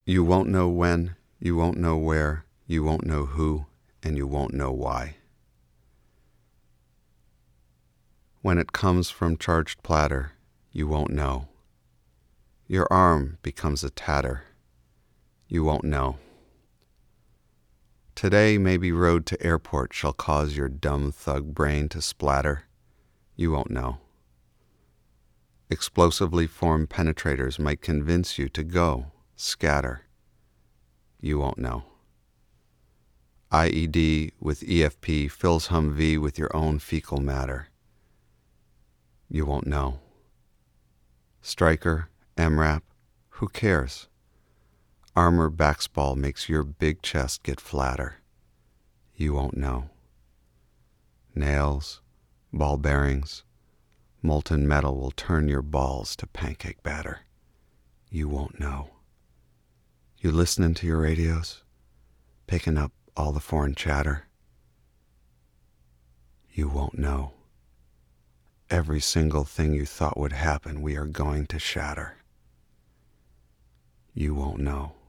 You won't know when, you won't know where, you won't know who, and you won't know why. When it comes from charged platter, you won't know. Your arm becomes a tatter. You won't know. Today maybe road to airport shall cause your dumb thug brain to splatter. You won't know. Explosively formed penetrators might convince you to go, scatter. You won't know. IED with EFP fills Humvee with your own fecal matter. You won't know. Stryker, MRAP, who cares? Armor backspall makes your big chest get flatter. You won't know. Nails, ball bearings, molten metal will turn your balls to pancake batter. You won't know. You listening to your radios, picking up all the foreign chatter? You won't know. Every single thing you thought would happen, we are going to shatter. You won't know.